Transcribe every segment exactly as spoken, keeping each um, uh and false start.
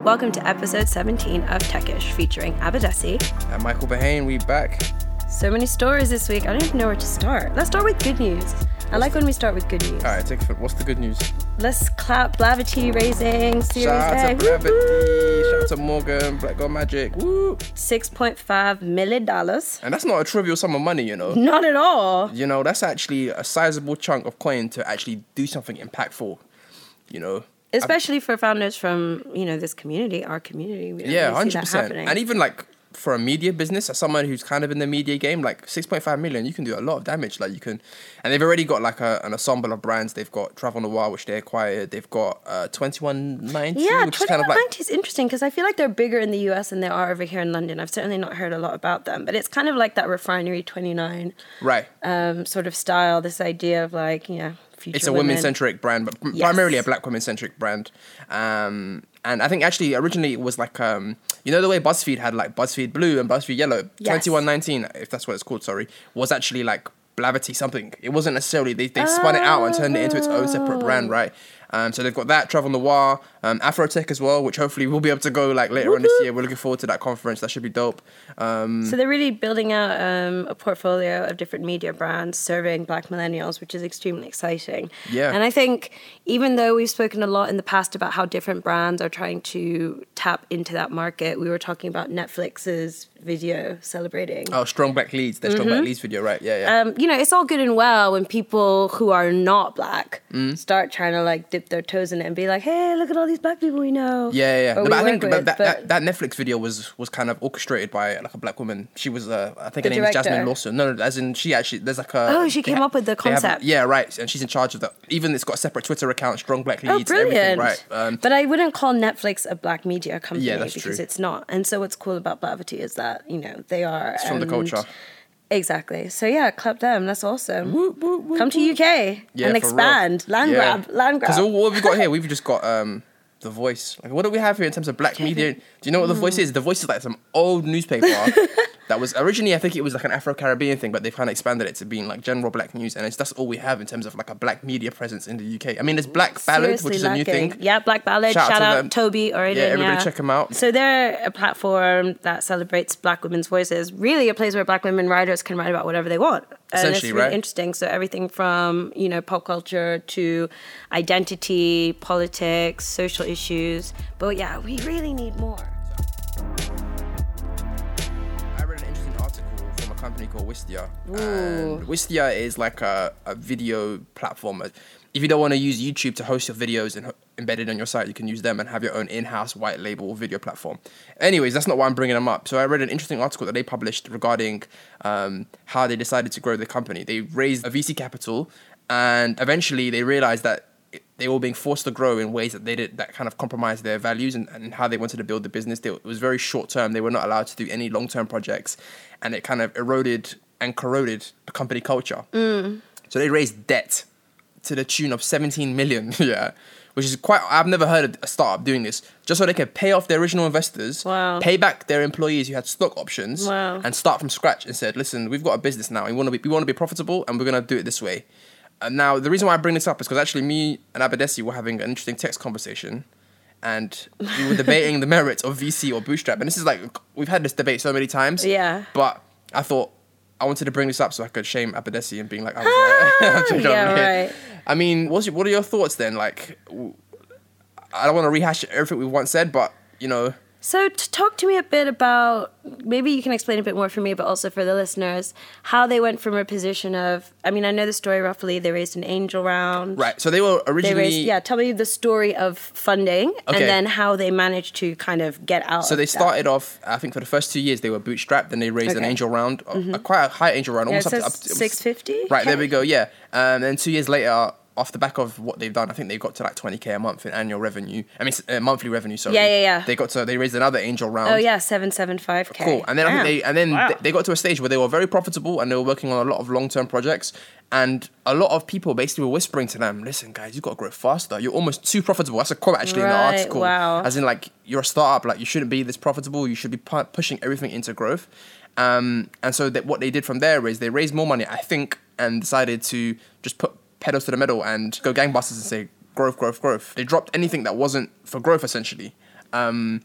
Welcome to episode seventeen of Techish, featuring Abadesi and Michael Bahane. We back. So many stories this week. I don't even know where to start. Let's start with good news. I like when we start with good news. All right, take it. What's the good news? Let's clap. Blavity raising Series Shout out A. to Blavity. Shout out to Morgan. Black Girl Magic. Woo. six point five million dollars. And that's not a trivial sum of money, you know. Not at all. You know, that's actually a sizable chunk of coin to actually do something impactful, you know. Especially I've, for founders from, you know, this community, our community. We don't yeah, really one hundred see that percent. happening. And even like for a media business, as someone who's kind of in the media game, like six point five million, you can do a lot of damage. Like you can, and they've already got like a, an ensemble of brands. They've got Travel Noir, which they acquired. They've got uh, twenty-one ninety, yeah, which is kind of like... twenty-one ninety is interesting because I feel like they're bigger in the U S than they are over here in London. I've certainly not heard a lot about them, but it's kind of like that Refinery twenty-nine right. um, sort of style, this idea of like, you know, future It's a women. women-centric brand, but Yes. primarily a black women-centric brand. Um, and I think actually originally it was like, um, you know the way BuzzFeed had like BuzzFeed Blue and BuzzFeed Yellow? Yes. twenty-one nineteen, if that's what it's called, sorry, was actually like Blavity something. It wasn't necessarily, they, they spun it out and turned it into its own separate brand, right? Um, so they've got that, Travel Noir, um, Afrotech as well, which hopefully we'll be able to go like later on this year. We're looking forward to that conference. That should be dope. Um, So they're really building out um, a portfolio of different media brands serving black millennials, which is extremely exciting. Yeah. And I think even though we've spoken a lot in the past about how different brands are trying to tap into that market, we were talking about Netflix's video celebrating. oh, Strong Black Leads, their Strong Black Leads video, right? Yeah, yeah. Um, you know, it's all good and well when people who are not black Mm. start trying to like dip their toes in it and be like, hey, look at all these black people we know. Yeah, yeah. or No, we but I work think with, that, that, but- that, that Netflix video was was kind of orchestrated by like a black woman. She was, uh, I think The her name is director. Jasmine Lawson. No, no, as in she actually, there's like a... Oh, she they came ha- up with the they have- concept. yeah, right. And she's in charge of that. Even it's got a separate Twitter account, Strong Black Oh, Leads, everything, brilliant. right? Um, but I wouldn't call Netflix a black media company Yeah, that's because true. it's not. And so what's cool about Blavity is that, you know, they are... it's from the and- culture. Exactly. So yeah, clap them. That's awesome. Woo, woo, woo, Come to woo. U K Yeah, and for real. expand. Land Yeah. grab. Land grab. Because what have we got here? We've just got um, The Voice. Like, what do we have here in terms of black media? Do you know what The Voice is? The Voice is like some old newspaper that was originally, I think it was like an Afro-Caribbean thing, but they've kind of expanded it to being like general black news. And it's that's all we have in terms of like a black media presence in the U K. I mean, there's Black Ballad, Seriously which is a new lacking. thing. Yeah, Black Ballad. Shout out Shout, to out, them. Toby already. Yeah, everybody check 'em out. So they're a platform that celebrates black women's voices. Really a place where black women writers can write about whatever they want. And it's Essentially, really right? interesting. So everything from, you know, pop culture to identity, politics, social issues. But yeah, we really need more. I read an interesting article from a company called Wistia. Ooh. And Wistia is like a, a video platform. If you don't want to use YouTube to host your videos and embed it on your site, you can use them and have your own in-house white label video platform. Anyways, that's not why I'm bringing them up. So I read an interesting article that they published regarding um, how they decided to grow the company. They raised a V C capital, and eventually they realized that they were being forced to grow in ways that they did that kind of compromised their values and, and how they wanted to build the business. They, it was very short term. They were not allowed to do any long term projects, and it kind of eroded and corroded the company culture. Mm. So they raised debt to the tune of seventeen million. Yeah, which is quite. I've never heard of a startup doing this, just so they can pay off their original investors, Wow. pay back their employees who had stock options, Wow. and start from scratch and said, "Listen, we've got a business now. We want to be we want to be profitable, and we're gonna do it this way." And now, the reason why I bring this up is because actually me and Abadesi were having an interesting text conversation, and we were debating the merits of V C or bootstrap. And this is like, we've had this debate so many times. Yeah. But I thought I wanted to bring this up so I could shame Abadesi and being like, I was right. I'm joking, Yeah, I'm right. right. I mean, what's your, what are your thoughts then? Like, w- I don't want to rehash everything we've once said, but, you know... So to talk to me a bit about, maybe you can explain a bit more for me, but also for the listeners, how they went from a position of, I mean, I know the story roughly, they raised an angel round. Right, so they were They originally... raised, yeah, tell me the story of funding and Okay. then how they managed to kind of get out So of they that. started off, I think for the first two years, they were bootstrapped, then they raised an Okay. angel round, a, a quite a high angel round, Yeah, it almost up says to... up to six fifty? Right, there we go, yeah. Um, and two years later, off the back of what they've done, I think they got to like twenty K a month in annual revenue. I mean, uh, monthly revenue, sorry. Yeah, yeah, yeah. They got to, they raised another angel round. Oh yeah, seven seventy-five K. Cool. And then I Damn. think they, and then Wow. th- they got to a stage where they were very profitable and they were working on a lot of long-term projects. And a lot of people basically were whispering to them, listen, guys, you've got to grow faster. You're almost too profitable. That's a quote actually in the Right, article. wow. As in like, you're a startup, like you shouldn't be this profitable. You should be pu- pushing everything into growth. Um, and so that what they did from there is they raised more money, I think, and decided to just put pedals to the metal and go gangbusters and say growth, growth, growth. They dropped anything that wasn't for growth, essentially. Um,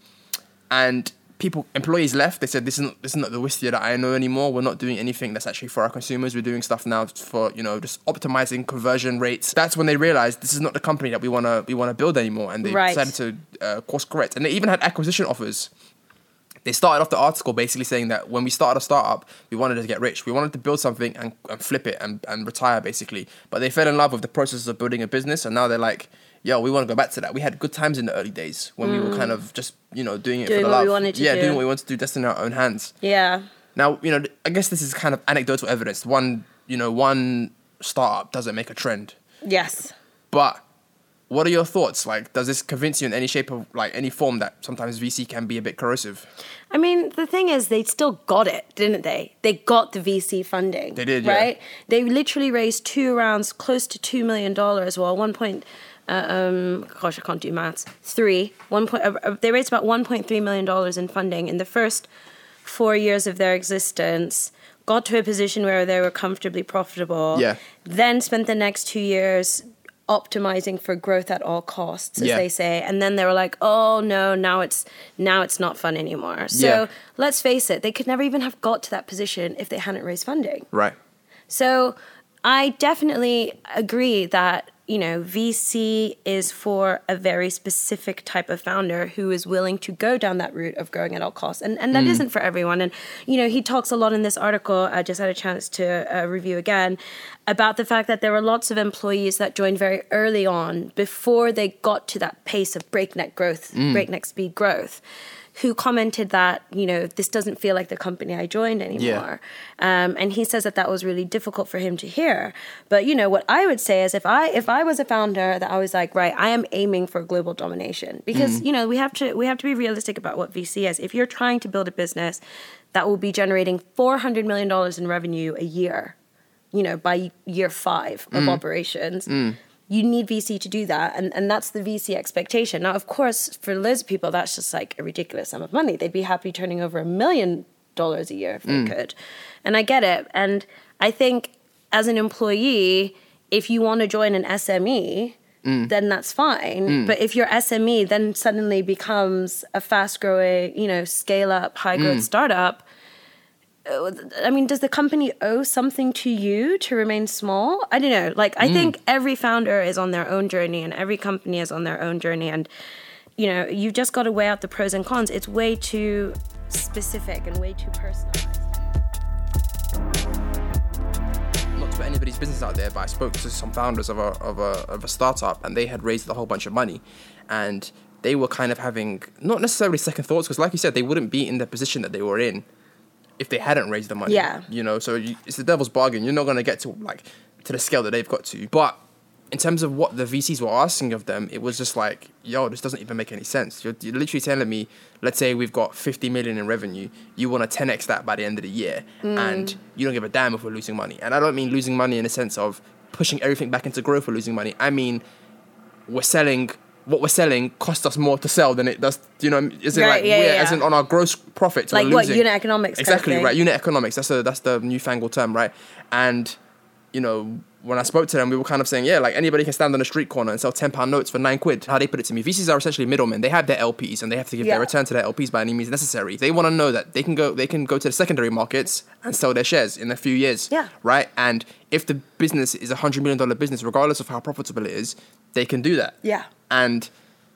and people, employees left. They said, this is not, this is not the Wistia that I know anymore. We're not doing anything that's actually for our consumers. We're doing stuff now for, you know, just optimizing conversion rates. That's when they realized this is not the company that we want to we want to build anymore. And they Right. decided to uh, course correct. And they even had acquisition offers. They started off the article basically saying that when we started a startup, we wanted to get rich. We wanted to build something and, and flip it and, and retire, basically. But they fell in love with the process of building a business. And now they're like, yo, we want to go back to that. We had good times in the early days when mm. we were kind of just, you know, doing it doing for the what love. we wanted to yeah, do. doing what we wanted to do, just in our own hands. Yeah. Now, you know, I guess this is kind of anecdotal evidence. One, you know, one startup doesn't make a trend. Yes. But what are your thoughts? Like, does this convince you in any shape of, like, any form that sometimes V C can be a bit corrosive? I mean, the thing is, they still got it, didn't they? They got the V C funding. They did, right? yeah. They literally raised two rounds, close to two million dollars. Well, one point, uh, um, gosh, I can't do maths. Three, one point. Uh, they raised about one point three million dollars in funding in the first four years of their existence. Got to a position where they were comfortably profitable. Yeah. Then spent the next two years optimizing for growth at all costs, as yeah. they say, and then they were like, oh no, now it's now it's not fun anymore. So yeah. let's face it, they could never even have got to that position if they hadn't raised funding. Right. So I definitely agree that, you know, V C is for a very specific type of founder who is willing to go down that route of growing at all costs. And and that Mm. isn't for everyone. And, you know, he talks a lot in this article, I just had a chance to uh, review again, about the fact that there were lots of employees that joined very early on before they got to that pace of breakneck growth, Mm. breakneck speed growth, who commented that, you know, this doesn't feel like the company I joined anymore. Yeah. Um, and he says that that was really difficult for him to hear. But, you know, what I would say is if I if I was a founder that I was like, right, I am aiming for global domination. Because, mm. you know, we have to we have to be realistic about what V C is. If you're trying to build a business that will be generating four hundred million dollars in revenue a year, you know, by year five of mm. operations, mm. you need V C to do that. And, and that's the V C expectation. Now, of course, for loads of people, that's just like a ridiculous sum of money. They'd be happy turning over a million dollars a year if they mm. could. And I get it. And I think as an employee, if you want to join an S M E, mm. then that's fine. Mm. But if your S M E then suddenly becomes a fast-growing, you know, scale-up, high-growth mm. startup, I mean, does the company owe something to you to remain small? I don't know. Like, I mm. think every founder is on their own journey and every company is on their own journey. And, you know, you've just got to weigh out the pros and cons. It's way too specific and way too personalized. Not to put anybody's business out there, but I spoke to some founders of a, of a, of a startup and they had raised a whole bunch of money. And they were kind of having, not necessarily second thoughts, because like you said, they wouldn't be in the position that they were in if they hadn't raised the money. Yeah. You know, so you, it's the devil's bargain. You're not going to get to like to the scale that they've got to. But in terms of what the V Cs were asking of them, it was just like, yo, this doesn't even make any sense. You're, you're literally telling me, let's say we've got fifty million in revenue. You want to ten x that by the end of the year. Mm. And you don't give a damn if we're losing money. And I don't mean losing money in the sense of pushing everything back into growth or losing money. I mean, we're selling... what we're selling costs us more to sell than it does, you know, as in right, like, yeah, we're, yeah. as in on our gross profits, like we're what, losing. unit economics Exactly, kind of right, unit economics, that's, a, that's the newfangled term, right? And, you know, when I spoke to them, we were kind of saying, yeah, like anybody can stand on a street corner and sell ten pound notes for nine quid. How they put it to me, V Cs are essentially middlemen. They have their L Ps and they have to give yeah. their return to their L Ps by any means necessary. They want to know that they can go they can go to the secondary markets and sell their shares in a few years, yeah. right? And if the business is a one hundred million dollars business, regardless of how profitable it is, they can do that. Yeah. And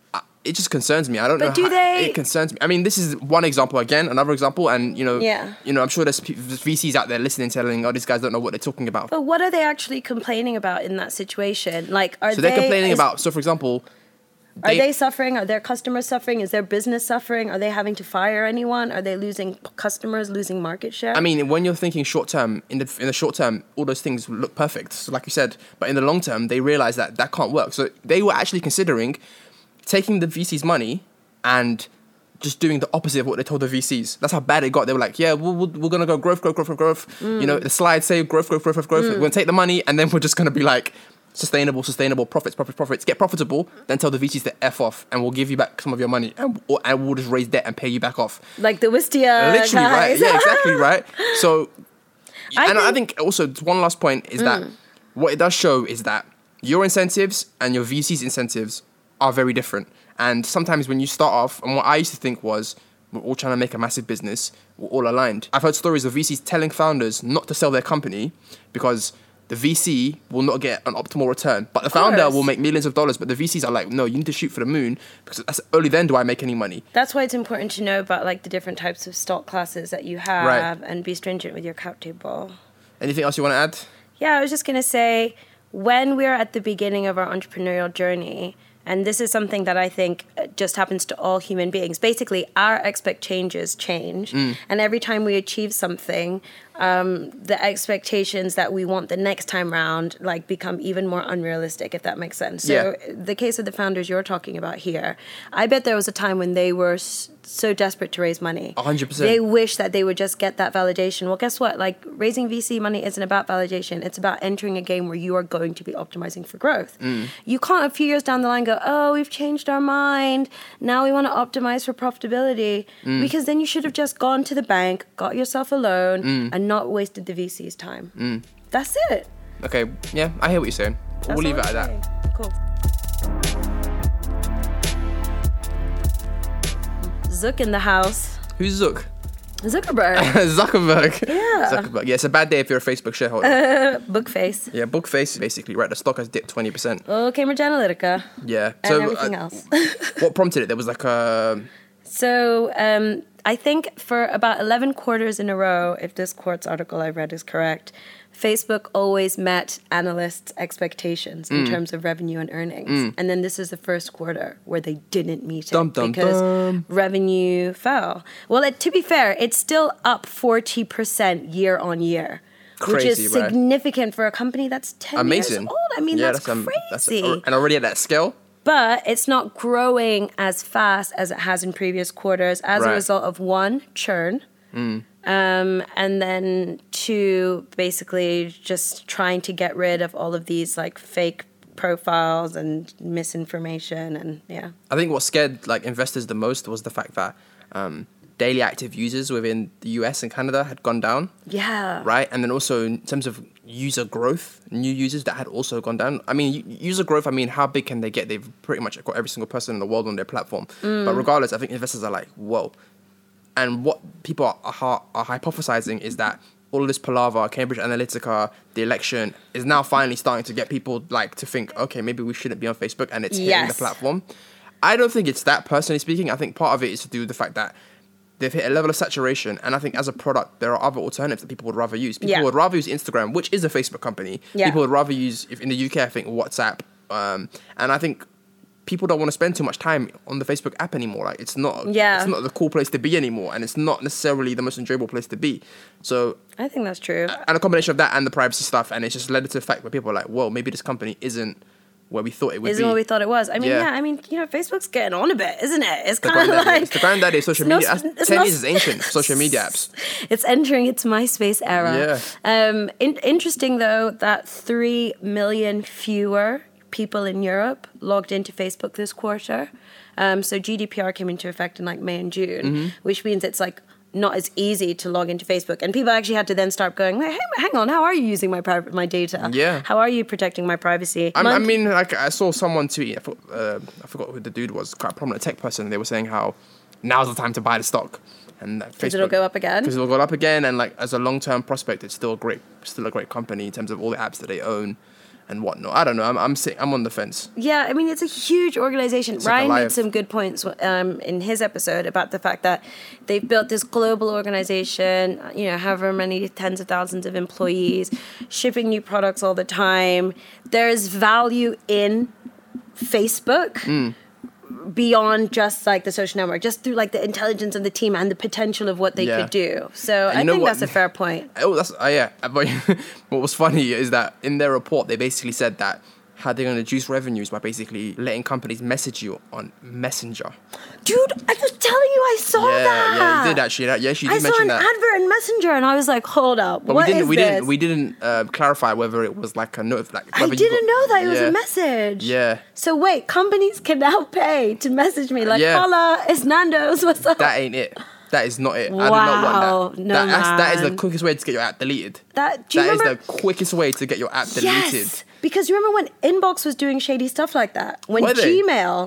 it just concerns me. I don't but know. Do how, they... It concerns me. I mean, this is one example again, another example, and you know, yeah. you know, I'm sure there's V Cs out there listening, telling, "Oh, these guys don't know what they're talking about." But what are they actually complaining about in that situation? Like, are so they? they're complaining is, about. So, for example, are they, they suffering? Are their customers suffering? Is their business suffering? Are they having to fire anyone? Are they losing customers, losing market share? I mean, when you're thinking short term, in the in the short term, all those things look perfect. So, like you said, but in the long term, they realize that that can't work. So they were actually considering taking the V C's money and just doing the opposite of what they told the V Cs. That's how bad it got. They were like, yeah, we're, we're going to go growth, growth, growth, growth. Mm. You know, the slides say growth, growth, growth, growth, growth. Mm. We're going to take the money and then we're just going to be like, sustainable, sustainable, profits, profits, profits. Get profitable, then tell the V Cs to F off and we'll give you back some of your money and, or, and we'll just raise debt and pay you back off. Like the Wistia Literally, guys. right? Yeah, exactly, right? So, I and think, I think also one last point is mm. that what it does show is that your incentives and your V C's incentives are very different. And sometimes when you start off, and what I used to think was, we're all trying to make a massive business, we're all aligned. I've heard stories of V Cs telling founders not to sell their company because the V C will not get an optimal return. But the founder will make millions of dollars, but the V Cs are like, no, you need to shoot for the moon because that's, only then do I make any money. That's why it's important to know about like the different types of stock classes that you have right. and be stringent with your cap table. Anything else you want to add? Yeah, I was just going to say, when we're at the beginning of our entrepreneurial journey, and this is something that I think just happens to all human beings. Basically, our expectations change. Mm. And every time we achieve something, um, the expectations that we want the next time round like become even more unrealistic, if that makes sense. So yeah. the case of the founders you're talking about here, I bet there was a time when they were s- so desperate to raise money. one hundred percent. They wish that they would just get that validation. Well, guess what? Like, raising V C money isn't about validation. It's about entering a game where you are going to be optimizing for growth. Mm. You can't a few years down the line go, oh, we've changed our mind. Now we want to optimize for profitability. Mm. Because then you should have just gone to the bank, got yourself a loan, mm. and not wasted the V C's time. Mm. That's it. Okay, yeah, I hear what you're saying. That's we'll leave it at that. Cool. Zook in the house. Who's Zook? Zuckerberg. Zuckerberg. Yeah. Zuckerberg. Yeah, it's a bad day if you're a Facebook shareholder. Uh, Bookface. Yeah, Bookface, basically, right? The stock has dipped twenty percent. Oh, Cambridge Analytica. Yeah. And so, everything uh, else. What prompted it? There was like a... So, um, I think for about eleven quarters in a row, if this Quartz article I read is correct, Facebook always met analysts' expectations in mm. terms of revenue and earnings. Mm. And then this is the first quarter where they didn't meet it dum, dum, because dum. revenue fell. Well, it, to be fair, it's still up forty percent year on year. Crazy, which is right? significant for a company that's ten Amazing. years old. I mean, yeah, that's, that's crazy. Um, that's, and already at that scale? But it's not growing as fast as it has in previous quarters as right. a result of, one, churn, mm. um, and then two, basically just trying to get rid of all of these like fake profiles and misinformation, and yeah. I think what scared like investors the most was the fact that um, daily active users within the U S and Canada had gone down. Yeah. Right? And then also in terms of user growth, new users that had also gone down. I mean, user growth, I mean, how big can they get? They've pretty much got every single person in the world on their platform. Mm. But regardless, I think investors are like, whoa. And what people are, are, are hypothesizing is that all of this palaver, Cambridge Analytica, the election, is now finally starting to get people like to think, okay, maybe we shouldn't be on Facebook, and it's yes. hitting the platform. I don't think it's that, personally speaking. I think part of it is to do with the fact that they've hit a level of saturation, and I think as a product, there are other alternatives that people would rather use. People yeah. would rather use Instagram, which is a Facebook company. Yeah. People would rather use, if in the U K, I think WhatsApp, um, and I think people don't want to spend too much time on the Facebook app anymore. Like it's not, yeah. it's not the cool place to be anymore, and it's not necessarily the most enjoyable place to be. So I think that's true. And a combination of that and the privacy stuff, and it's just led to the fact where people are like, "Whoa, maybe this company isn't where we thought it would isn't be." Isn't what we thought it was. I mean, yeah. yeah, I mean, you know, Facebook's getting on a bit, isn't it? It's kind of like... It's the granddaddy of social media. No, Ten not, years is ancient for social media apps. It's entering its MySpace era. Yeah. Um, in, interesting, though, that three million fewer people in Europe logged into Facebook this quarter. Um, so G D P R came into effect in like May and June, mm-hmm. which means it's like not as easy to log into Facebook. And people actually had to then start going, hey, hang on, how are you using my pri- my data? Yeah. How are you protecting my privacy? I, I mean, like I saw someone tweet, I, thought, uh, I forgot who the dude was, quite a prominent tech person, and they were saying how now's the time to buy the stock. And that Because it'll go up again? Because it'll go up again, and like as a long-term prospect, it's still a great, still a great company in terms of all the apps that they own and whatnot. I don't know. I'm I'm sitting, I'm on the fence. Yeah, I mean, it's a huge organization. It's Ryan like made some good points um, in his episode about the fact that they've built this global organization, you know, however many tens of thousands of employees, shipping new products all the time. There's value in Facebook. Mm. Beyond just like the social network, just through like the intelligence of the team and the potential of what they yeah. could do. So I think what? that's a fair point. Oh, that's uh, yeah. But what was funny is that in their report they basically said that how they're going to reduce revenues by basically letting companies message you on Messenger. Dude, I was telling you, I saw yeah, that. Yeah, you did actually. That, yes, you did I mention that. I saw an advert in Messenger, and I was like, "Hold up, but what we didn't, is we this?" Didn't, we didn't uh, clarify whether it was like a note. Like I didn't know that it was yeah. a message. Yeah. So wait, companies can now pay to message me like, yeah. "Holla, it's Nando's. What's up?" That ain't it. That is not it. Wow. I did not want that. No, that, man. That is the quickest way to get your app deleted. That, do you that remember? is the quickest way to get your app deleted. Yes, because you remember when Inbox was doing shady stuff like that? When Were they? Gmail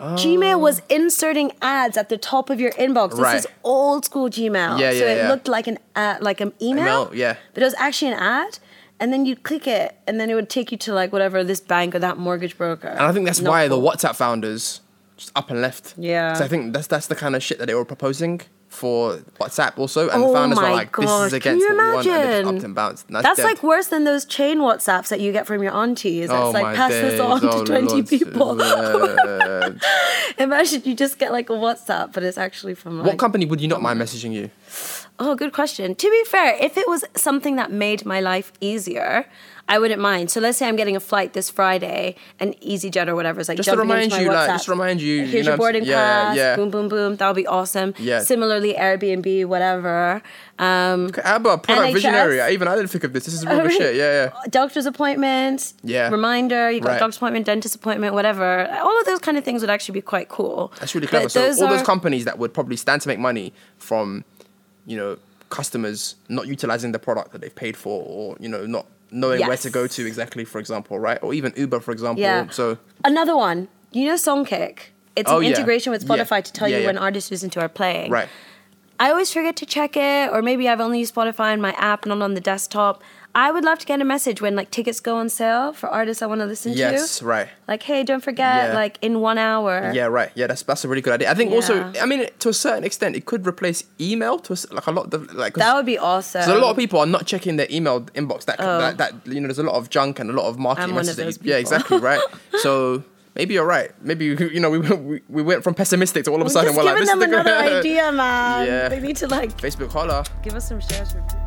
Oh. Gmail was inserting ads at the top of your inbox. This Right. is old school Gmail. Yeah, so yeah, it yeah. looked like an ad, like an email. Email, yeah. But it was actually an ad. And then you'd click it, and then it would take you to like whatever this bank or that mortgage broker. And I think that's Not why cool. the WhatsApp founders just up and left. Yeah. So I think that's that's the kind of shit that they were proposing for WhatsApp also, and Oh the founders my were like, "This gosh, is can against you what we want," and they just imagine? upped and bounced. And That's dead. like worse than those chain WhatsApps that you get from your aunties. That's Oh like, my pass this days, on oh to twenty Lord. people. Uh, Imagine you just get like a WhatsApp, but it's actually from like... what company would you not mind messaging you? Oh, good question. To be fair, if it was something that made my life easier, I wouldn't mind. So let's say I'm getting a flight this Friday, and EasyJet or whatever is like Just to jumping remind into my you, WhatsApp. like, just to remind you, Here's you know your what I'm boarding saying? Yeah, pass. yeah. Boom, boom, boom. That would be awesome. Yeah. Similarly, Airbnb, whatever. Um, How about product N H S? visionary? I even I didn't think of this. This is real good shit. Yeah, yeah. Doctor's appointment, Yeah. reminder, you got Right. doctor's appointment, dentist appointment, whatever. All of those kind of things would actually be quite cool. That's really But clever. So those all those are- companies that would probably stand to make money from, you know, customers not utilizing the product that they've paid for, or you know, not knowing where Yes. to go to exactly, for example, right? Or even Uber, for example. Yeah. So Another one, you know Songkick? It's Oh, an yeah. integration with Yeah. Spotify to tell Yeah, you yeah. when artists you listen to are playing. right. I always forget to check it, or maybe I've only used Spotify on my app, not on the desktop. I would love to get a message when like tickets go on sale for artists I want to listen Yes, to. right. Like, hey, don't forget, Yeah. like in one hour. Yeah, right. Yeah, that's that's a really good idea. I think also, Yeah. I mean, to a certain extent, it could replace email to a, s- like a lot of like. 'cause- That would be awesome. So a lot of people are not checking their email inbox. That, Oh. that that you know, there's a lot of junk and a lot of marketing I'm one of messages. those Yeah, people. exactly, right. So maybe you're right. Maybe you know we we, we went from pessimistic to all of a We're sudden just we're like, giving this is them the another good idea, man. Yeah. They need to like Facebook holla. give us some shares for free.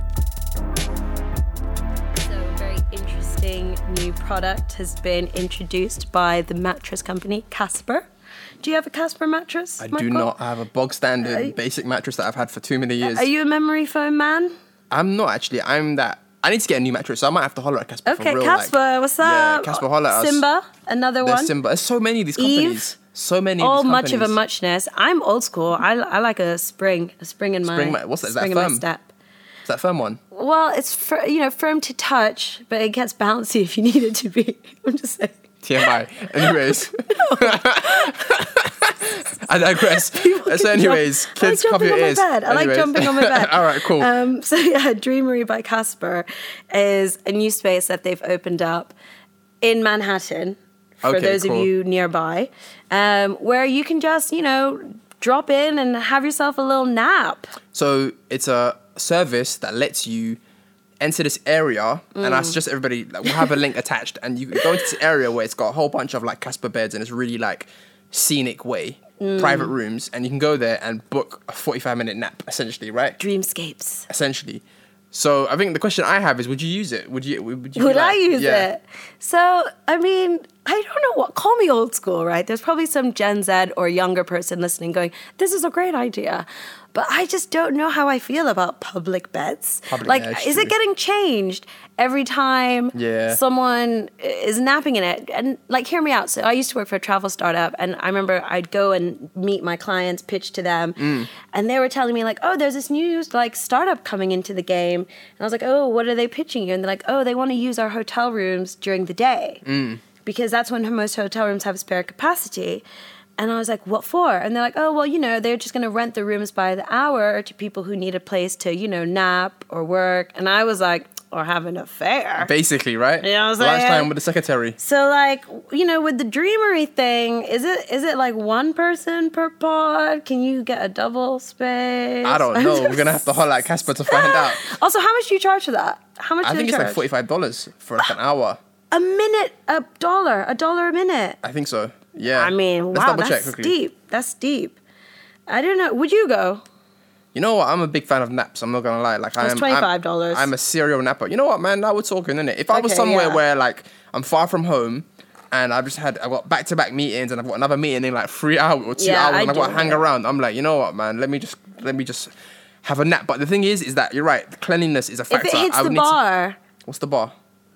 So a very interesting new product has been introduced by the mattress company Casper. Do you have a Casper mattress? I do Michael? not have a bog standard Uh, basic mattress that I've had for too many years. Are you a memory foam man? I'm not actually. I'm that. I need to get a new mattress, so I might have to holler at Casper Okay, for real. Casper, like, what's Yeah, up? Casper, holler at us. Simba, another There's one. Simba. There's so many of these Eve. companies. So many. All of these much of a companies. muchness. I'm old school. I, I like a spring, a spring in my Spring ma- what's that? Is that spring in my firm? step. Is that firm one? Well, it's fir- you know firm to touch, but it gets bouncy if you need it to be. I'm just saying. T M I. Anyways. I digress. People So can anyways, jump- kids, I like cover jumping your on my ears. bed. I like Anyways. jumping on my bed. All right, cool. Um, so yeah, Dreamery by Casper is a new space that they've opened up in Manhattan for Okay, those cool. of you nearby, um, where you can just you know drop in and have yourself a little nap. So it's a service that lets you enter this area, and Mm. that's just everybody. Like, we'll have a link attached, and you go into this area where it's got a whole bunch of like Casper beds, and it's really like scenic way, Mm. private rooms, and you can go there and book a forty-five minute nap, essentially, right? Dreamscapes. Essentially. So I think the question I have is, would you use it? Would you? Would, you be Would I like- use yeah. it? So, I mean, I don't know what, call me old school, right? There's probably some Gen Z or younger person listening going, this is a great idea. But I just don't know how I feel about public beds. Public- like, yeah, it's is true. it getting changed every time Yeah. someone is napping in it? And like, hear me out. So I used to work for a travel startup, and I remember I'd go and meet my clients, pitch to them, Mm. and they were telling me like, oh, there's this new like startup coming into the game. And I was like, oh, what are they pitching you? And they're like, oh, they want to use our hotel rooms during the day. Mm. Because that's when most hotel rooms have spare capacity. And I was like, what for? And they're like, oh, well, you know, they're just going to rent the rooms by the hour to people who need a place to, you know, nap or work. And I was like, or have an affair. Basically, right? You know what I'm saying? Lunchtime with the secretary. So, like, you know, with the Dreamery thing, is it is it like one person per pod? Can you get a double space? I don't know. We're gonna have to holler at Casper to find out. Also, how much do you charge for that? How much I do think they it's charge? like forty-five dollars for like an hour. A minute, a dollar, a dollar a minute. I think so. Yeah. I mean, Let's wow, double check that's quickly. deep. That's deep. I don't know. Would you go? You know what? I'm a big fan of naps. I'm not gonna lie. Like That's I'm twenty-five dollars. I'm, I'm a serial napper. You know what, man? Now we're talking, innit? If I was Okay, somewhere yeah. where like I'm far from home, and I've just had I've got back to back meetings, and I've got another meeting in like three hours or two Yeah, hours, I and I've got do to hang it. around. I'm like, you know what, man? Let me just let me just have a nap. But the thing is, is that you're right. Cleanliness is a If factor. it hits I the would need to- bar, what's the bar?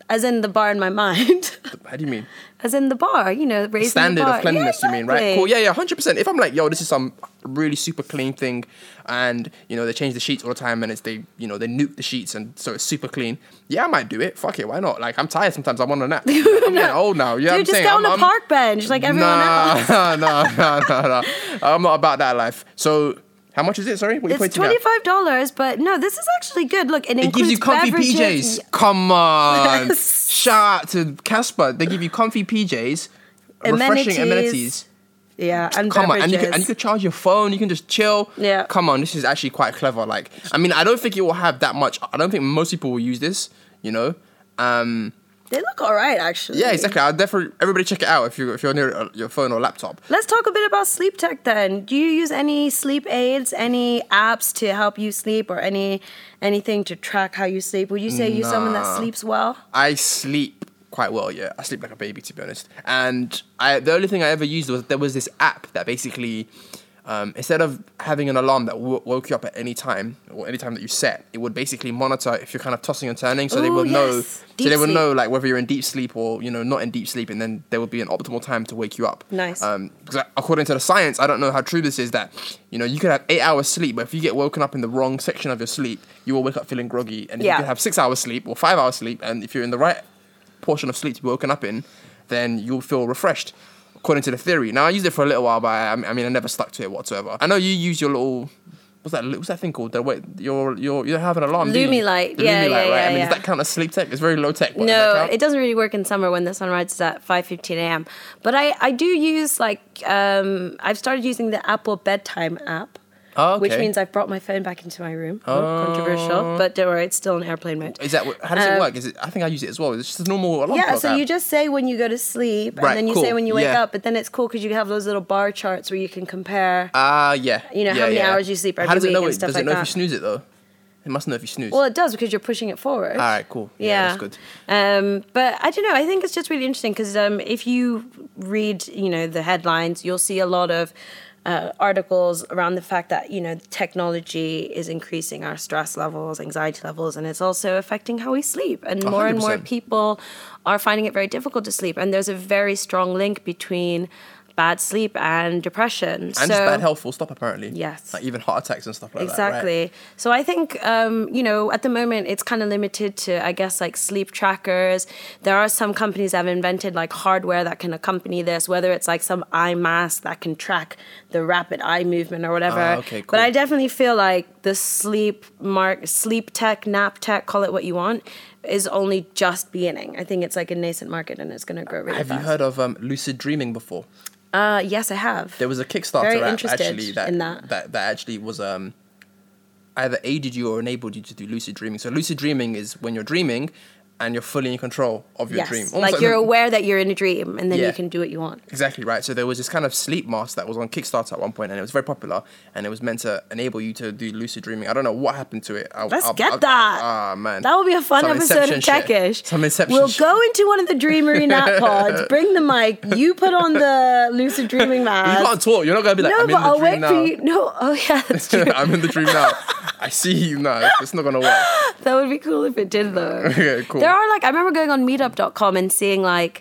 As in the bar in my mind. How do you mean? As in the bar, you know, raising Standard the bar. of cleanliness, yeah, you mean, right? Cool. Yeah, yeah, one hundred percent. If I'm like, yo, this is some really super clean thing, and you know they change the sheets all the time, and it's they, you know, they nuke the sheets, and so it's super clean. Yeah, I might do it. Fuck it, why not? Like I'm tired sometimes. I want a nap. You know, I'm getting old now. Yeah, Dude, I'm just saying, get on I'm, a I'm, park bench like everyone nah, else. no, no, no, no. I'm not about that life. So. How much is it? Sorry, what are you It's twenty-five dollars, but no, this is actually good. Look, it, it gives you comfy beverages. P Js. Come on. Yes. Shout out to Casper. They give you comfy P Js, refreshing Amenities. amenities. Yeah, and Come on, and you, beverages. can, and you can charge your phone. You can just chill. Yeah. Come on, this is actually quite clever. Like, I mean, I don't think it will have that much. I don't think most people will use this. You know. Um, They look all right, actually. yeah, exactly. I'll definitely everybody check it out if you if you're near uh, your phone or laptop. Let's talk a bit about sleep tech then. Do you use any sleep aids, any apps to help you sleep, or any anything to track how you sleep? Would you say you're someone that Nah. sleeps well? I sleep quite well, yeah. I sleep like a baby, to be honest. And I, the only thing I ever used was there was this app that basically, um, instead of having an alarm that w- woke you up at any time or any time that you set, it would basically monitor if you're kind of tossing and turning, so they Ooh, would know. yes. So Deep they would sleep. know like whether you're in deep sleep or you know not in deep sleep, and then there would be an optimal time to wake you up. Nice. Um, because according to the science, I don't know how true this is. That you know you could have eight hours sleep, but if you get woken up in the wrong section of your sleep, you will wake up feeling groggy. And if Yeah. you could have six hours sleep or five hours sleep, and if you're in the right portion of sleep to be woken up in, then you'll feel refreshed, according to the theory. Now I used it for a little while, but I, I mean I never stuck to it whatsoever. I know you use your little. What's that? What's that thing called? The way your your you don't have an alarm. do you? Lumilight. The Yeah, Lumilight, yeah, right? yeah, I mean, yeah. does that count as sleep tech? It's very low tech. But does that No, count? it doesn't really work in summer when the sun rises at five fifteen a.m. But I, I do use like, um, I've started using the Apple Bedtime app. Oh, okay. Which means I've brought my phone back into my room. Oh. Controversial, but don't worry, it's still in airplane mode. Is that what- how does it Um, work? Is it? I think I use it as well. It's just a normal alarm Yeah, clock so app. you just say when you go to sleep, Right, and then you cool, say when you wake yeah. up. But then it's cool because you have those little bar charts where you can compare. Ah, yeah. You know, how yeah, many yeah. hours you sleep every How does it week know and it? stuff Does like it know that. if you snooze it though? It must know if you snooze. Well, it does because you're pushing it forward. All right, cool. Yeah, Yeah, that's good. Um, but I don't know. I think it's just really interesting because um, if you read, you know, the headlines, you'll see a lot of uh, articles around the fact that you know technology is increasing our stress levels, anxiety levels, and it's also affecting how we sleep. And more and more one hundred percent. people are finding it very difficult to sleep. And there's a very strong link between bad sleep and depression. And so, just bad health full stop, apparently. Yes. Like even heart attacks and stuff like Exactly. that. Right? So I think, um, you know, at the moment it's kind of limited to, I guess, like sleep trackers. There are some companies that have invented like hardware that can accompany this, whether it's like some eye mask that can track the rapid eye movement or whatever. Ah, okay, cool. But I definitely feel like the sleep mark, sleep tech, nap tech, call it what you want, is only just beginning. I think it's like a nascent market and it's going to grow really Have fast. you heard of um, lucid dreaming before? Uh, yes, I have. There was a Kickstarter Very app interested actually that, in that. that that actually was um either aided you or enabled you to do lucid dreaming. So lucid dreaming is when you're dreaming and you're fully in control of your Yes, dream. Almost like you're the- aware that you're in a dream and then Yeah. you can do what you want. Exactly right. So there was this kind of sleep mask that was on Kickstarter at one point, and it was very popular, and it was meant to enable you to do lucid dreaming. I don't know what happened to it. I'll, Let's I'll, get I'll- that. Ah man, That will be a fun Some episode of Inception shit. Techish. Some Inception We'll shit. go into one of the Dreamery nap pods, bring the mic, you put on the lucid dreaming mask. You can't talk. You're not gonna be like, no, I'm but in the I'll dream wait now. for you. No, oh yeah, that's true. I'm in the dream now. I see you now. It's not gonna work. That would be cool if it did though. Okay, cool. There are like, I remember going on meetup dot com and seeing like,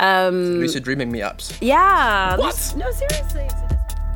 um, Lucid dreaming meetups. yeah. What? this- No, seriously. So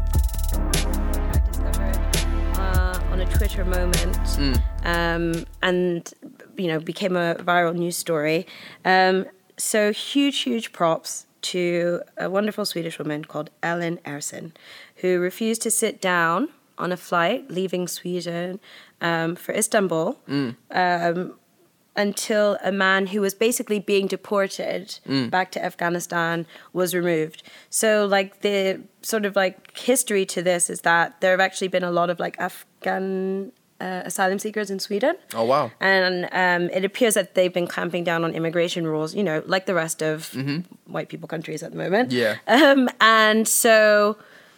this- I discovered uh, on a Twitter moment, Mm. um, and you know became a viral news story. Um, so huge, huge props to a wonderful Swedish woman called Ellen Ersson, who refused to sit down on a flight leaving Sweden um, for Istanbul. Mm. Um, until a man who was basically being deported Mm. back to Afghanistan was removed. So like the sort of like history to this is that there have actually been a lot of like Afghan uh, asylum seekers in Sweden. Oh wow. And um, it appears that they've been clamping down on immigration rules, you know, like the rest of white people countries at the moment. Yeah. Um, and so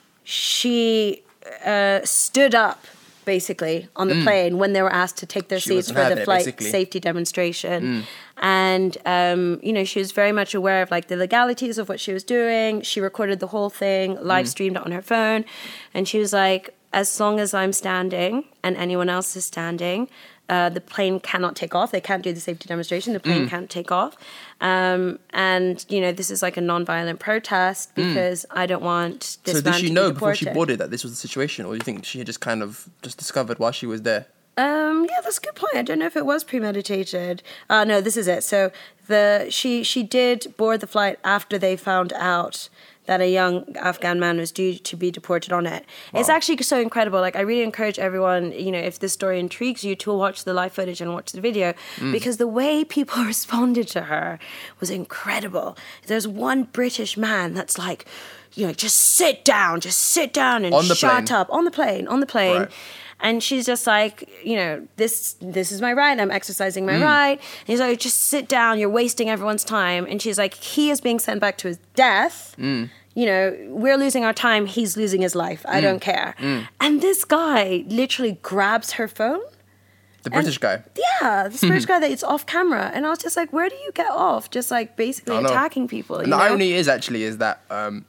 she uh, stood up basically on the plane when they were asked to take their Mm. She seats wasn't for having the it, flight basically. safety demonstration. And, um, you know, she was very much aware of like the legalities of what she was doing. She recorded the whole thing, live streamed it on her phone. And she was like, as long as I'm standing and anyone else is standing, Uh, the plane cannot take off. They can't do the safety demonstration. The plane mm. can't take off. Um, and, you know, this is like a non-violent protest because mm. I don't want this So man did she to know be before she deported. boarded that this was the situation? Or do you think she had just kind of just discovered while she was there? Um, yeah, that's a good point. I don't know if it was premeditated. Uh, no, this is it. So the she she did board the flight after they found out that a young Afghan man was due to be deported on it. Wow. It's actually so incredible. Like, I really encourage everyone, you know, if this story intrigues you, to watch the live footage and watch the video mm. because the way people responded to her was incredible. There's one British man that's like, you know, just sit down, just sit down and shut up. On the plane, on the plane. Right. And she's just like, you know, this this is my right. I'm exercising my mm. right. And he's like, just sit down. You're wasting everyone's time. And she's like, he is being sent back to his death. Mm. You know, we're losing our time. He's losing his life. I mm. don't care. Mm. And this guy literally grabs her phone. The British guy? Yeah, this British guy that it's off camera. And I was just like, where do you get off? Just like basically attacking people. And the know? irony is actually is that... Um,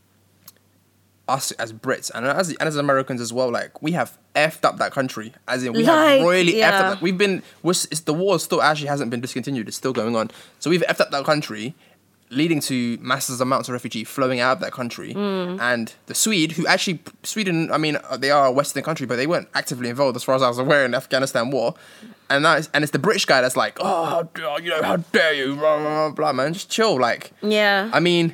us as Brits and as and as Americans as well, like we have effed up that country. As in, we like, have really yeah. effed up. That. We've been, we're, it's, the war still actually hasn't been discontinued. It's still going on. So we've effed up that country, leading to massive amounts of refugee flowing out of that country. Mm. And the Swede, who actually Sweden, I mean, they are a Western country, but they weren't actively involved, as far as I was aware, in the Afghanistan war. And that is, and it's the British guy that's like, oh, how dare, you know, how dare you, blah, blah, blah, blah, man, just chill. Like, yeah, I mean.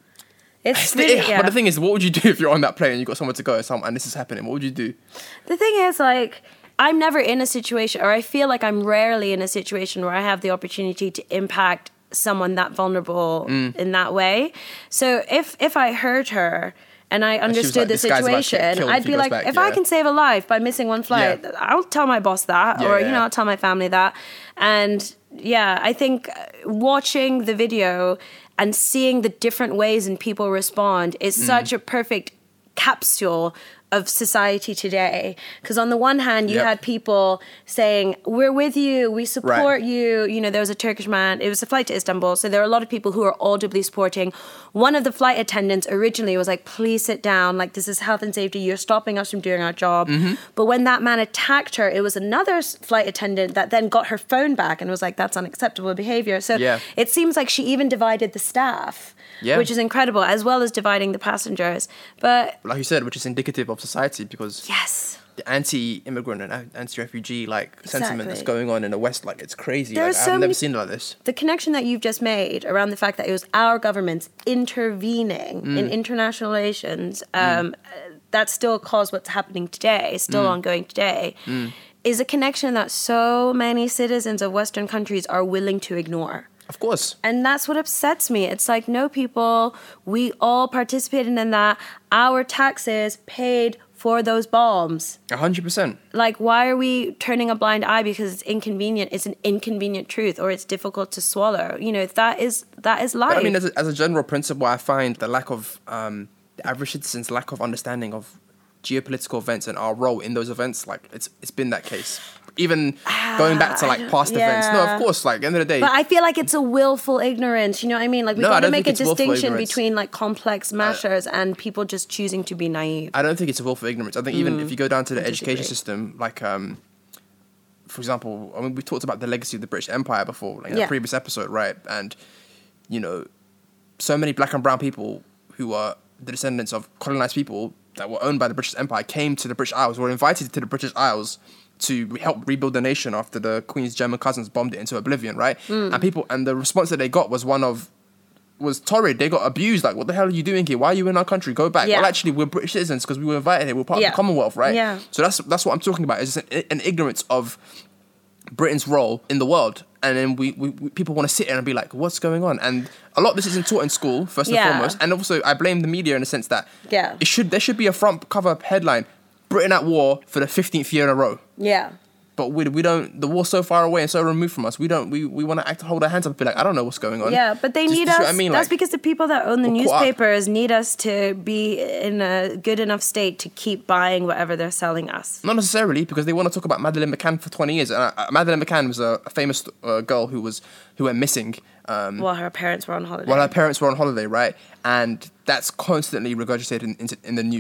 It's really, the, yeah. But the thing is, what would you do if you're on that plane and you've got somewhere to go and, some, and this is happening? What would you do? The thing is, like, I'm never in a situation, or I feel like I'm rarely in a situation where I have the opportunity to impact someone that vulnerable mm. in that way. So if if I heard her and I understood like, the situation, I'd be like, back, if yeah. I can save a life by missing one flight, yeah. I'll tell my boss that, yeah, or, you yeah. know, I'll tell my family that. And yeah, I think watching the video and seeing the different ways and people respond is mm. such a perfect capsule of society today. Because on the one hand, you yep. had people saying, we're with you, we support right. you. You know, there was a Turkish man, it was a flight to Istanbul, so there are a lot of people who are audibly supporting. One of the flight attendants originally was like, please sit down, like this is health and safety, you're stopping us from doing our job. Mm-hmm. But when that man attacked her, it was another flight attendant that then got her phone back and was like, that's unacceptable behavior. So yeah. it seems like she even divided the staff. Yeah. Which is incredible, as well as dividing the passengers. But like you said, which is indicative of society, because yes, the anti-immigrant and anti-refugee like exactly. sentiment that's going on in the West, like it's crazy. Like, so I've never many, seen it like this. The connection that you've just made around the fact that it was our governments intervening mm. in international relations, um, mm. that still caused what's happening today, still mm. ongoing today, mm. is a connection that so many citizens of Western countries are willing to ignore. Of course. And that's what upsets me. It's like, no, people, we all participated in that. Our taxes paid for those bombs. A hundred percent. Like, why are we turning a blind eye because it's inconvenient? It's an inconvenient truth, or it's difficult to swallow. You know, that is that is life. But, I mean, as a, as a general principle, I find the lack of, um, the average citizen's lack of understanding of geopolitical events and our role in those events, like, it's it's been that case. Even going back to like past yeah. events. No, of course, like, at the end of the day. But I feel like it's a willful ignorance, you know what I mean? Like, we've no, got to make a distinction between like complex matters uh, and people just choosing to be naive. I don't think it's a willful ignorance. I think mm. even if you go down to the I education disagree. system, like, um, for example, I mean, we talked about the legacy of the British Empire before, like in yeah. a previous episode, right? And, you know, so many black and brown people who are the descendants of colonized people that were owned by the British Empire came to the British Isles, were invited to the British Isles to help rebuild the nation after the Queen's German cousins bombed it into oblivion, right? Mm. And people, and the response that they got was one of, was torrid. They got abused. Like, what the hell are you doing here? Why are you in our country? Go back. Yeah. Well, actually, we're British citizens because we were invited here. We're part yeah. of the Commonwealth, right? Yeah. So that's that's what I'm talking about. Is an, an ignorance of Britain's role in the world, and then we, we, we people want to sit there and be like, what's going on? And a lot of this isn't taught in school, first and yeah. foremost. And also, I blame the media in the sense that yeah. it should there should be a front cover headline: Britain at war for the fifteenth year in a row. Yeah. But we we don't. The war's so far away and so removed from us. We don't. We, we want to act hold our hands up and be like, I don't know what's going on. Yeah, but they Just, need us. us. I mean? That's like, because the people that own the newspapers need us to be in a good enough state to keep buying whatever they're selling us. Not necessarily, because they want to talk about Madeleine McCann for twenty years. And uh, Madeleine McCann was a, a famous uh, girl who was who went missing. Um, while her parents were on holiday. While her parents were on holiday, right? And that's constantly regurgitated in, in, in the news.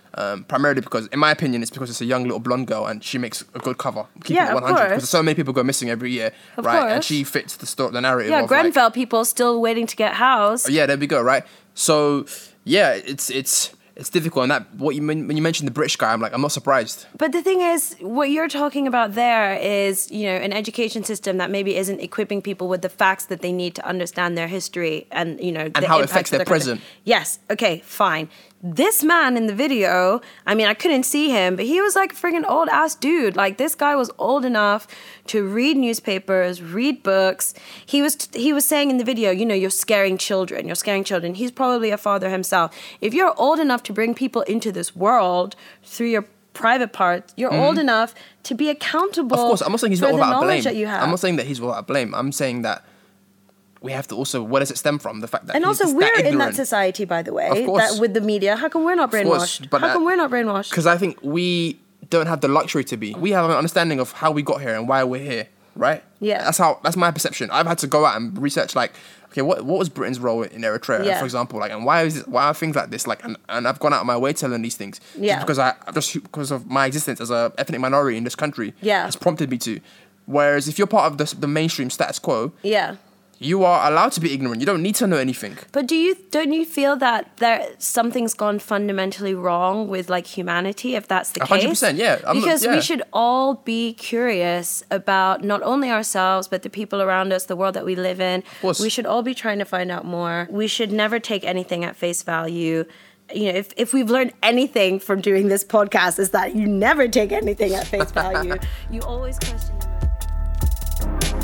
Um, primarily because, in my opinion, it's because it's a young little blonde girl and she makes a good cover. Keep Yeah, it of one hundred. course. Because so many people go missing every year, Of right? course. And she fits the story, the narrative. Yeah, of like, Grenfell people still waiting to get housed. yeah, there we go, right? So, yeah, it's it's it's difficult. And that what you men- when you mentioned the British guy, I'm like, I'm not surprised. But the thing is, what you're talking about there is, you know, an education system that maybe isn't equipping people with the facts that they need to understand their history and, you know, And the how it impacts affects of their country. present. Yes. Okay, fine. This man in the video, I mean, I couldn't see him, but he was like a friggin' old ass dude. Like, this guy was old enough to read newspapers, read books. He was he was saying in the video, you know, you're scaring children. You're scaring children. He's probably a father himself. If you're old enough to bring people into this world through your private parts, you're mm-hmm. old enough to be accountable. Of course, I'm not saying he's for not the without knowledge blame. that you have. I'm not saying that he's without blame. I'm saying that we have to also, where does it stem from? The fact that and he's also just we're that in that ignorant. society, by the way, Of course. that with the media. How come we're not Of course, brainwashed? but How come that- we're not brainwashed? Because I think we don't have the luxury to be. We have an understanding of how we got here and why we're here, right? Yeah. That's how. That's my perception. I've had to go out and research, like, okay, what what was Britain's role in Eritrea, Yeah. for example, like, and why is it, why are things like this, like, and, and I've gone out of my way to learn these things, Yeah. just because I just because of my existence as a ethnic minority in this country, Yeah. has prompted me to. Whereas if you're part of the the mainstream status quo, Yeah. you are allowed to be ignorant. You don't need to know anything. But do you don't you feel that there something's gone fundamentally wrong with like humanity if that's the A case? hundred percent, yeah. I'm not- Because yeah. we should all be curious about not only ourselves but the people around us, the world that we live in. course. We should all be trying to find out more. We should never take anything at face value. You know, if, if we've learned anything from doing this podcast is that you never take anything at face value. You always question the motivation.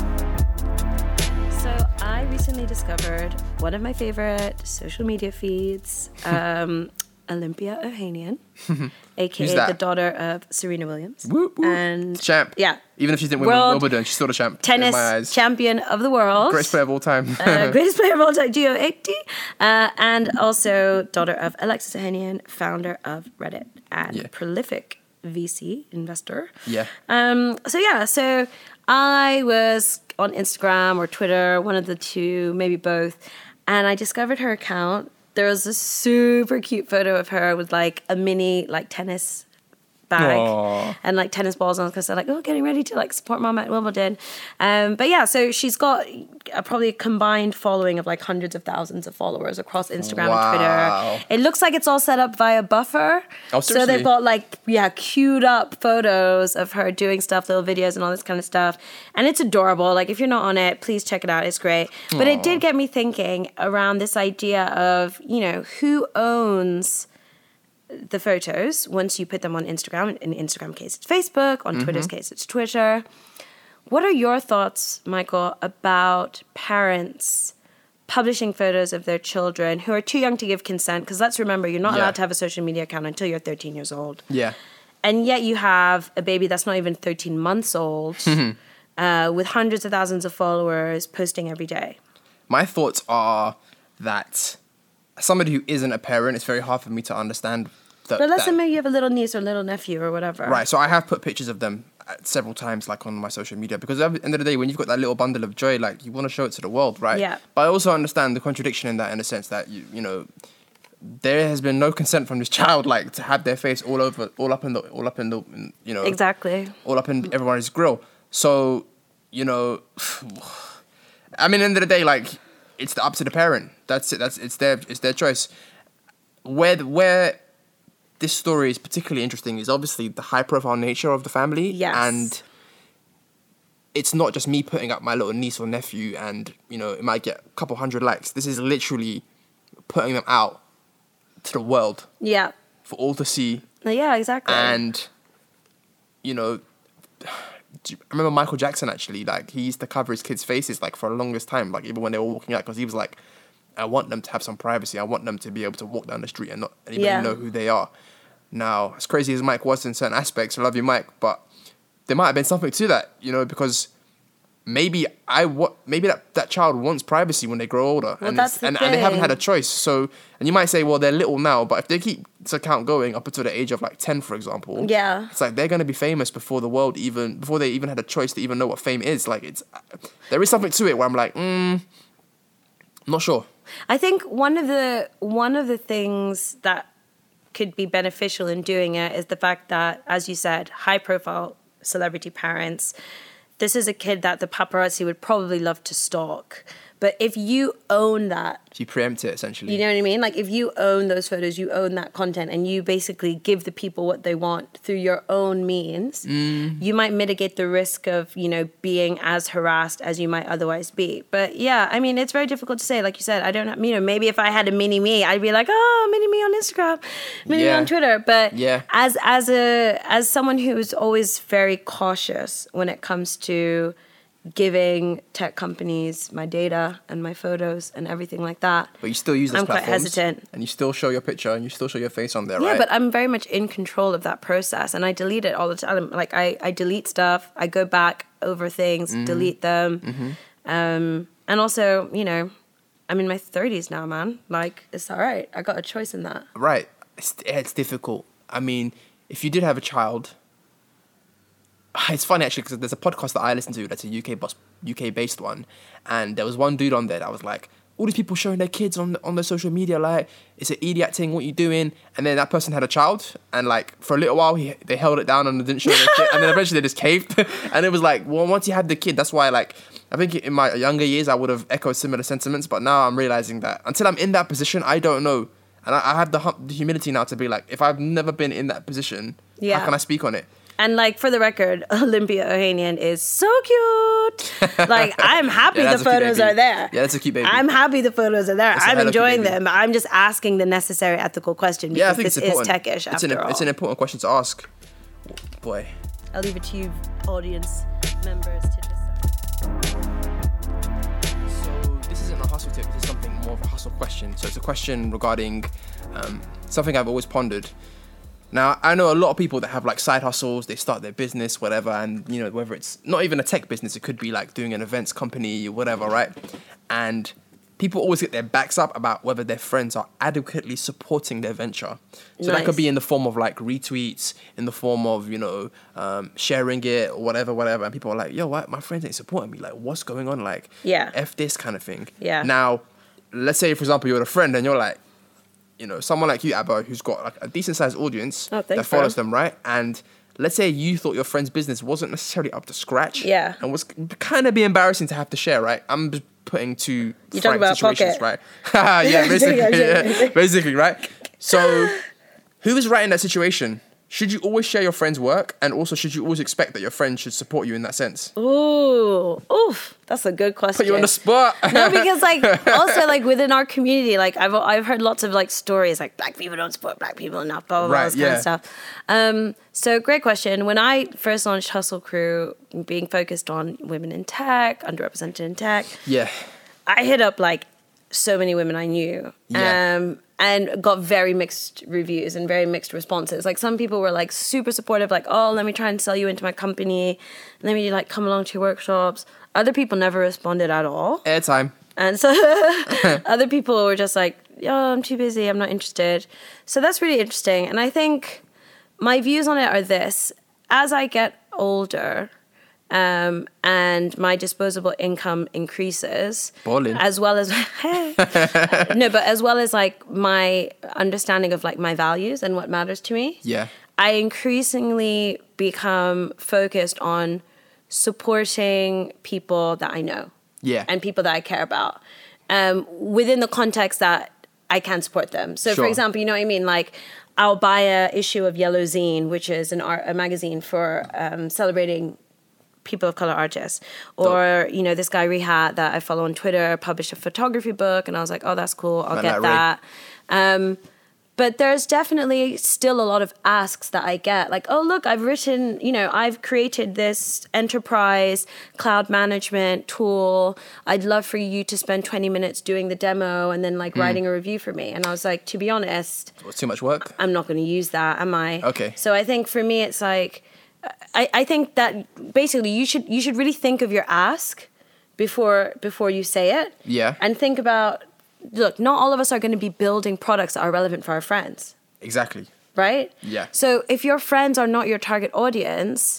So I recently discovered one of my favorite social media feeds, um, Olympia Ohanian, aka that? the daughter of Serena Williams. Woo, woo. And Champ. Yeah. Even if she didn't win World Wimbledon, she's still the champ. Tennis in my eyes. champion of the world. Greatest player of all time. uh, greatest player of all time, Geo eighty. Uh, and also daughter of Alexis Ohanian, founder of Reddit and Yeah. prolific V C investor. Yeah. Um, so yeah, so I was on Instagram or Twitter, one of the two, maybe both, and I discovered her account. There was a super cute photo of her with like a mini like tennis bag Aww. and like tennis balls on because they're like, oh, getting ready to like support mom at Wimbledon. Um, but yeah, so she's got a, probably a combined following of like hundreds of thousands of followers across Instagram Wow. and Twitter. It looks like it's all set up via Buffer. Oh, so seriously? they've got like, yeah, queued up photos of her doing stuff, little videos and all this kind of stuff. And it's adorable. Like if you're not on it, please check it out. It's great. But it did get me thinking around this idea of, you know, who owns the photos once you put them on Instagram. In Instagram case, it's Facebook. On Twitter's case, it's Twitter. What are your thoughts, Michael, about parents publishing photos of their children who are too young to give consent? Because let's remember, you're not Yeah. allowed to have a social media account until you're thirteen years old. Yeah. And yet you have a baby that's not even thirteen months old uh, with hundreds of thousands of followers posting every day. My thoughts are that as somebody who isn't a parent, it's very hard for me to understand that. But let's that- say maybe you have a little niece or little nephew or whatever. Right, so I have put pictures of them uh, several times, like on my social media, because at the end of the day, when you've got that little bundle of joy, like you want to show it to the world, right? Yeah. But I also understand the contradiction in that, in the sense that you, you know, there has been no consent from this child, like to have their face all over, all up in the, all up in the, in, you know, Exactly. all up in everyone's grill. So, you know, I mean, at the end of the day, like it's up to the parent. That's it. That's it's their it's their choice. Where where this story is particularly interesting is obviously the high profile nature of the family. Yes. And it's not just me putting up my little niece or nephew and, you know, it might get a couple hundred likes. This is literally putting them out to the world Yeah. for all to see. Yeah, exactly. And, you know, do you- I remember Michael Jackson actually, like, he used to cover his kids' faces, like, for the longest time, like, even when they were walking out, because he was like, I want them to have some privacy. I want them to be able to walk down the street and not anybody Yeah. know who they are. Now, as crazy as Mike was in certain aspects, I love you, Mike, but there might have been something to that, you know, because maybe I wa- maybe that, that child wants privacy when they grow older, Well, and, that's it's- the and and they haven't had a thing. choice. So, and you might say, well, they're little now, but if they keep this account going up until the age of like ten, for example, Yeah. it's like they're gonna be famous before the world even before they even had a choice to even know what fame is. Like, it's there is something to it where I'm like, mm, I'm not sure. I think one of the one of the things that could be beneficial in doing it is the fact that, as you said, high profile celebrity parents, this is a kid that the paparazzi would probably love to stalk. But if you own that, you preempt it essentially. You know what I mean? Like if you own those photos, you own that content, and you basically give the people what they want through your own means, mm. you might mitigate the risk of, you know, being as harassed as you might otherwise be. But yeah, I mean, it's very difficult to say. Like you said, I don't have, you know, maybe if I had a mini me, I'd be like, oh, mini me on Instagram, mini yeah. me on Twitter. But yeah. as as a as someone who is always very cautious when it comes to giving tech companies my data and my photos and everything like that. But you still use those I'm platforms. quite hesitant. And you still show your picture and you still show your face on there, yeah, right? Yeah, but I'm very much in control of that process, and I delete it all the time. Like I, I delete stuff, I go back over things, mm-hmm. delete them. Mm-hmm. Um, and also, you know, I'm in my thirties now, man. Like, it's all right. I got a choice in that. Right. It's, it's difficult. I mean, if you did have a child... It's funny actually because there's a podcast that I listen to that's a U K bus, U K based one, and there was one dude on there that was like, all these people showing their kids on on their social media, like it's an idiot thing. What you doing? And then that person had a child, and like for a little while he they held it down and didn't show their kid, and then eventually they just caved. And it was like, well, once you had the kid, that's why like I think in my younger years I would have echoed similar sentiments, but now I'm realizing that until I'm in that position, I don't know, and I, I have the, hum- the humility now to be like, if I've never been in that position, yeah. how can I speak on it? And, like, for the record, Olympia Ohanian is so cute. Like, I'm happy yeah, the photos are there. Yeah, that's a cute baby. I'm happy the photos are there. That's I'm enjoying baby. them. I'm just asking the necessary ethical question because yeah, I think this it's is important. techish it's after an, all. It's an important question to ask. Boy. I'll leave it to you, audience members, to decide. So, this isn't a hustle tip. This is something more of a hustle question. So, it's a question regarding um, something I've always pondered. Now, I know a lot of people that have like side hustles, they start their business, whatever, and you know, whether it's not even a tech business, it could be like doing an events company or whatever, right? And people always get their backs up about whether their friends are adequately supporting their venture. So nice. That could be in the form of like retweets, in the form of, you know, um, sharing it or whatever, whatever. And people are like, yo, what? My friends ain't supporting me. Like, what's going on? Like, yeah. F this kind of thing. Yeah. Now, let's say, for example, you're a friend and you're like, you know, someone like you, Abba, who's got like a decent sized audience oh, that follows bro. them, right? And let's say you thought your friend's business wasn't necessarily up to scratch. Yeah. And was kind of be embarrassing to have to share, right? I'm just putting two You're talking about situations, Pocket. right? yeah, basically, yeah, basically, right? So, who is right in that situation? Should you always share your friend's work? And also, should you always expect that your friend should support you in that sense? Ooh, oof, that's a good question. Put you on the spot. No, because like also like within our community, like I've I've heard lots of like stories like black people don't support black people enough, blah blah blah, right, this yeah. kind of stuff. Um, so great question. When I first launched Hustle Crew, being focused on women in tech, underrepresented in tech, yeah, I hit up like so many women I knew. Yeah. Um, and got very mixed reviews and very mixed responses. Like some people were like super supportive, like, oh, let me try and sell you into my company. Let me like come along to your workshops. Other people never responded at all. Airtime. And so other people were just like, oh, I'm too busy. I'm not interested. So that's really interesting. And I think my views on it are this. As I get older, Um, and my disposable income increases, Ballin'. as well as no, but as well as like my understanding of like my values and what matters to me. Yeah, I increasingly become focused on supporting people that I know. Yeah, and people that I care about, um, within the context that I can support them. So, sure. for example, you know what I mean, like. I'll buy a issue of Yellow Zine, which is an art, a magazine for um, celebrating people of color artists. Or, Dope. you know, this guy Rehat that I follow on Twitter published a photography book, and I was like, oh, that's cool, I'll Man, get that. Um, but there's definitely still a lot of asks that I get. Like, oh, look, I've written, you know, I've created this enterprise cloud management tool. I'd love for you to spend twenty minutes doing the demo and then like mm. writing a review for me. And I was like, to be honest. What's too much work? I'm not going to use that, am I? Okay. So I think for me, it's like, I, I think that basically you should you should really think of your ask before before you say it. Yeah. And think about, look, not all of us are going to be building products that are relevant for our friends. Exactly. Right? Yeah. So if your friends are not your target audience,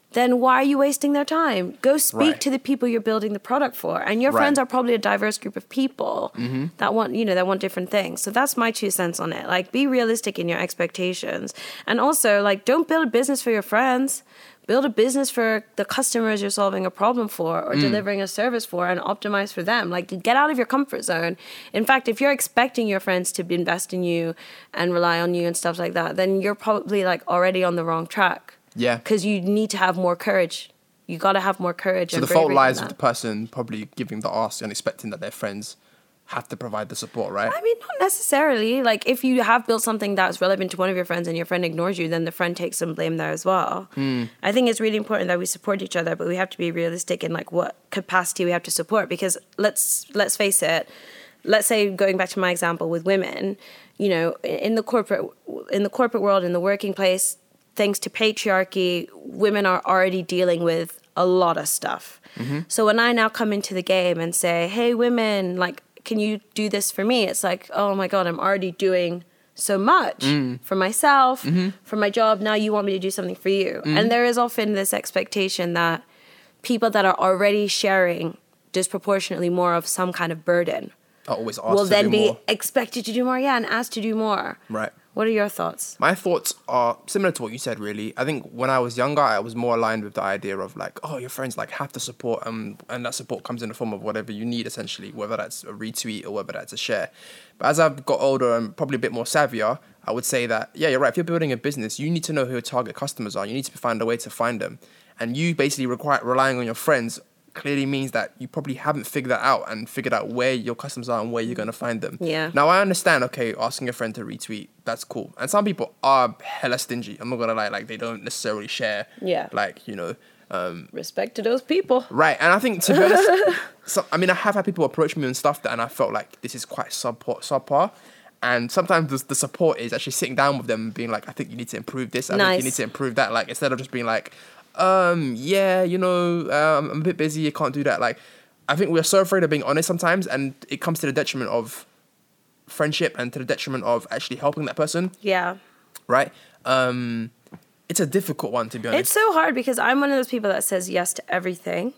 then why are you wasting their time? Go speak Right. to the people you're building the product for. And your Right. friends are probably a diverse group of people mm-hmm. that want, you know, that want different things. So that's my two cents on it. Like, be realistic in your expectations. And also, like, don't build a business for your friends. Build a business for the customers you're solving a problem for or mm. delivering a service for, and optimize for them. Like, get out of your comfort zone. In fact, if you're expecting your friends to invest in you and rely on you and stuff like that, then you're probably like already on the wrong track. Yeah. Because you need to have more courage. You got to have more courage. So and the fault bravery lies than with the that. person probably giving the ask and expecting that their friends have to provide the support, right? I mean, not necessarily. Like, if you have built something that's relevant to one of your friends and your friend ignores you, then the friend takes some blame there as well. Mm. I think it's really important that we support each other, but we have to be realistic in like what capacity we have to support. Because let's let's face it. Let's say, going back to my example with women, you know, in the corporate in the corporate world, in the working place, thanks to patriarchy, women are already dealing with a lot of stuff. Mm-hmm. So when I now come into the game and say, "Hey, women, like, can you do this for me?" It's like, oh my God, I'm already doing so much mm. for myself, mm-hmm. for my job. Now you want me to do something for you. Mm. And there is often this expectation that people that are already sharing disproportionately more of some kind of burden are always asked will to then do be more. expected to do more. Yeah, and asked to do more. Right. What are your thoughts? My thoughts are similar to what you said, really. I think when I was younger, I was more aligned with the idea of like, oh, your friends like have to support, um, and that support comes in the form of whatever you need, essentially, whether that's a retweet or whether that's a share. But as I've got older and probably a bit more savvier, I would say that, yeah, you're right. If you're building a business, you need to know who your target customers are. You need to find a way to find them. And you basically require relying on your friends clearly means that you probably haven't figured that out and figured out where your customers are and where you're going to find them. Yeah. Now, I understand, okay, asking a friend to retweet, that's cool. And some people are hella stingy. I'm not going to lie, like, they don't necessarily share. Yeah. Like, you know. Um, Respect to those people. right. And I think, to be honest, so, I mean, I have had people approach me and stuff that, and I felt like this is quite subpar. subpar. And sometimes the, the support is actually sitting down with them and being like, I think you need to improve this. I Nice. think you need to improve that. Like, instead of just being like, um, yeah, you know, um, I'm a bit busy, I can't do that. Like, I think we're so afraid of being honest sometimes, and it comes to the detriment of friendship and to the detriment of actually helping that person. Yeah. Right? Um, it's a difficult one, to be honest. It's so hard because I'm one of those people that says yes to everything.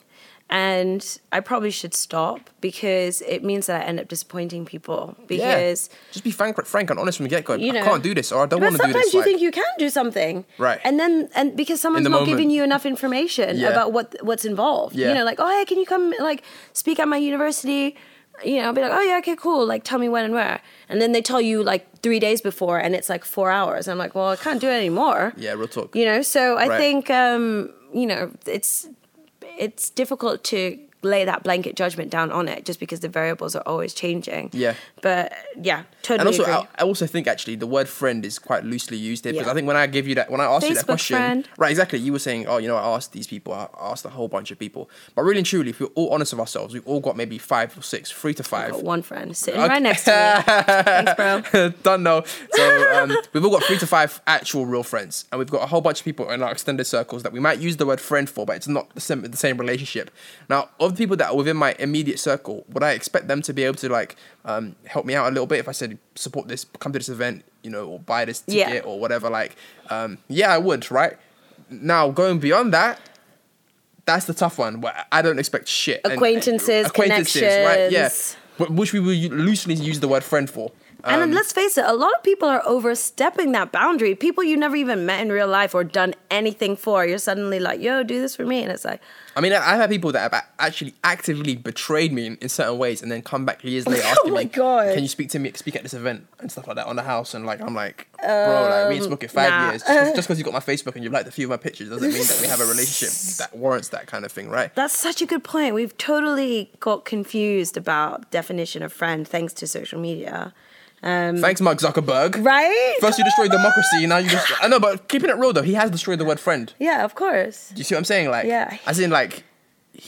And I probably should stop because it means that I end up disappointing people. Because yeah. Just be frank, frank and honest from the get-go. You know, I can't do this, or I don't want to do this. Sometimes you like, think you can do something. Right. And then, and because someone's the not moment. giving you enough information Yeah. about what what's involved. Yeah. You know, like, oh, hey, can you come, like, speak at my university? You know, I'll be like, oh, yeah, okay, cool. Like, tell me when and where. And then they tell you, like, three days before, and it's, like, four hours. I'm like, well, I can't do it anymore. Yeah, real talk. You know, so I Right. think, um, you know, it's it's difficult to lay that blanket judgment down on it just because the variables are always changing. Yeah. But yeah, totally And also, agree. I, I also think actually the word friend is quite loosely used here because Yeah. I think when I give you that, when I asked you that Facebook question, friend. right, exactly, you were saying, oh, you know, I asked these people, I asked a whole bunch of people. But really and truly, if we're all honest with ourselves, we've all got maybe five or six, three to five. I've got one friend sitting Okay. right next to me. Thanks, bro. Don't know. So um, we've all got three to five actual real friends, and we've got a whole bunch of people in our extended circles that we might use the word friend for, but it's not the same, the same relationship. Now, of the people that are within my immediate circle, would I expect them to be able to like um, help me out a little bit if I said support this, come to this event, you know, or buy this ticket Yeah. or whatever? Like, um, yeah, I would, right? Now, going beyond that, that's the tough one. Where I don't expect shit. And- Acquaintances, acquaintances, right? Yeah, connections. Wh- which we will u- loosely use the word friend for. And then Um, let's face it, a lot of people are overstepping that boundary. People you never even met in real life or done anything for. You're suddenly like, yo, do this for me. And it's like, I mean, I- I've had people that have a- actually actively betrayed me in, in certain ways and then come back years later asking my me, God. can you speak to me, speak at this event and stuff like that on the house? And like, I'm like, bro, like, we ain't spoken five nah. years. Just because you got my Facebook and you've liked a few of my pictures doesn't mean that we have a relationship that warrants that kind of thing, right? that's such a good point. We've totally got confused about definition of friend thanks to social media. Um, Thanks, Mark Zuckerberg. right? First you destroyed democracy, now you just... I know, but keeping it real though, he has destroyed the word friend. Yeah, of course. Do you see what I'm saying? Like, Yeah. as in like, he's...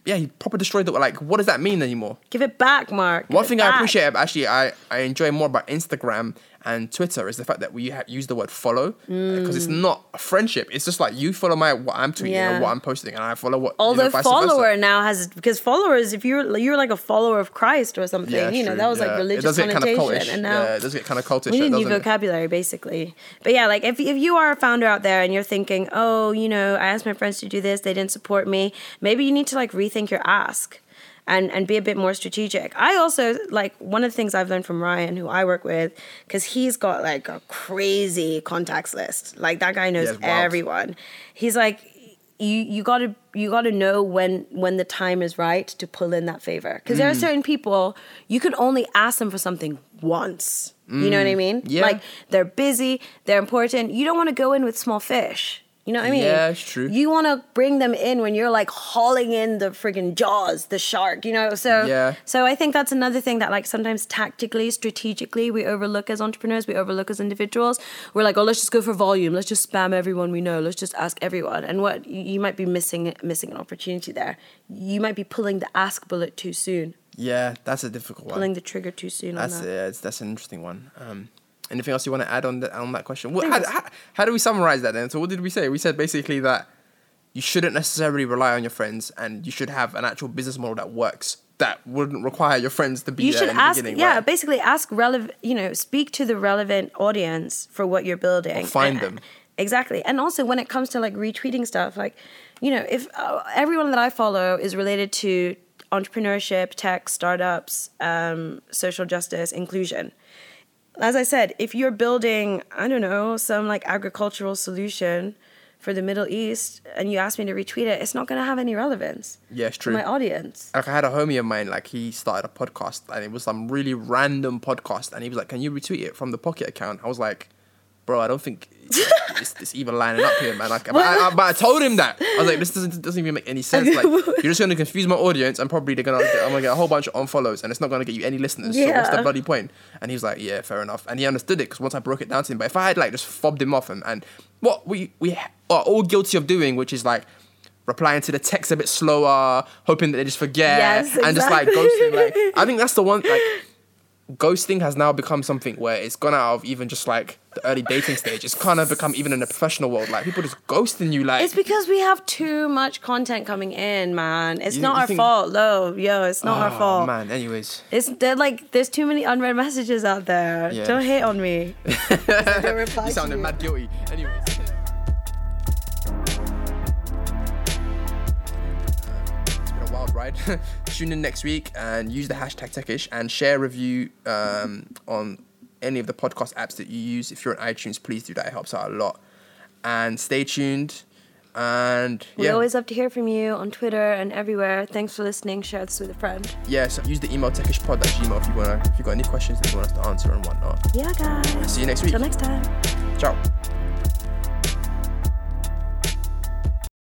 yeah, he proper destroyed it. Like, what does that mean anymore? Give it back, Mark. Give One thing back. I appreciate, actually, I, I enjoy more about Instagram and Twitter is the fact that we ha- use the word follow because mm. it's not a friendship. It's just like you follow my what I'm tweeting yeah. or what I'm posting, and I follow what. Although you know, follower versa. now has because followers, if you're you're like a follower of Christ or something, yeah, you know true. that was yeah. like religious it does get connotation, kind of cultish. and now yeah, it does get kind of cultish. we need new it? vocabulary basically. But yeah, like if if you are a founder out there and you're thinking, oh, you know, I asked my friends to do this, they didn't support me. Maybe you need to like rethink your ask. And, and be a bit more strategic. I also, like, one of the things I've learned from Ryan, who I work with, because he's got, like, a crazy contacts list. Like, that guy knows yeah, everyone. He's like, you you gotta you gotta know when when the time is right to pull in that favor. Because mm. there are certain people, you can only ask them for something once. Mm. You know what I mean? Yeah. Like, they're busy, they're important. You don't want to go in with small fish. You know what I mean? Yeah, it's true. You want to bring them in when you're like hauling in the friggin' jaws, the shark, you know? So, yeah. so I think that's another thing that like sometimes tactically, strategically, we overlook as entrepreneurs, we overlook as individuals. We're like, oh, let's just go for volume. Let's just spam everyone we know. Let's just ask everyone. And what you might be missing, missing an opportunity there. You might be pulling the ask bullet too soon. Yeah, that's a difficult one. Pulling the trigger too soon that's on that. Yeah, it's, that's an interesting one. Um, Anything else you want to add on that on that question? Well, how, how, how do we summarize that then? So what did we say? We said basically that you shouldn't necessarily rely on your friends, and you should have an actual business model that works that wouldn't require your friends to be you there should in the ask, beginning. yeah, right? basically ask relevant. You know, speak to the relevant audience for what you're building. Or find and, them exactly. And also when it comes to like retweeting stuff, like you know, if uh, everyone that I follow is related to entrepreneurship, tech, startups, um, social justice, inclusion. As I said, if you're building, I don't know, some like agricultural solution for the Middle East and you ask me to retweet it, it's not going to have any relevance. Yeah, it's true. To my audience. Like I had a homie of mine, like he started a podcast and it was some really random podcast and he was like, can you retweet it from the Pocket account? I was like, bro, I don't think it's, it's even lining up here, man. Like, but, I, I, but I told him that. I was like, this doesn't doesn't even make any sense. Like, you're just going to confuse my audience and probably they're gonna get, I'm going to get a whole bunch of unfollows and it's not going to get you any listeners. Yeah. So what's the bloody point? And he was like, yeah, fair enough. And he understood it because once I broke it down to him. But if I had like just fobbed him off and, and what we, we are all guilty of doing, which is like, replying to the text a bit slower, hoping that they just forget, yes, exactly. and just like ghosting. Like, I think that's the one. Like, ghosting has now become something where it's gone out of even just like the early dating stage. It's kind of become even in the professional world. Like people just ghosting you. Like it's because we have too much content coming in, man. It's you, not you our think... fault, no, yo. It's not oh, our fault, man. Anyways, it's they're like there's too many unread messages out there. Yeah. Don't hate on me. I don't reply you sounded mad guilty. Anyways. Right? Tune in next week and use the hashtag Techish and share a review um, on any of the podcast apps that you use. If you're on iTunes, please do that. It helps out a lot. And stay tuned. And we yeah. always love to hear from you on Twitter and everywhere. Thanks for listening. Share this with a friend. Yeah, so use the email techishpod at gmail if you wanna if you got any questions that you want us to answer and whatnot. Yeah, guys. See you next week. Till next time. Ciao.